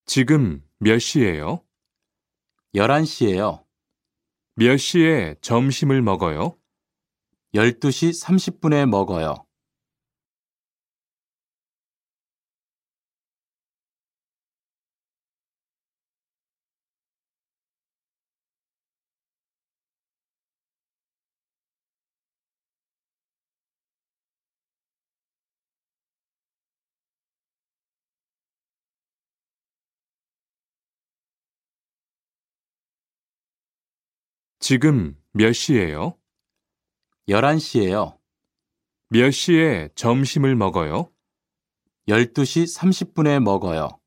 지금 몇 시예요? 11시예요. 몇 시에 점심을 먹어요? 12시 30분에 먹어요. 지금 몇 시예요? 11시예요. 몇 시에 점심을 먹어요? 12시 30분에 먹어요.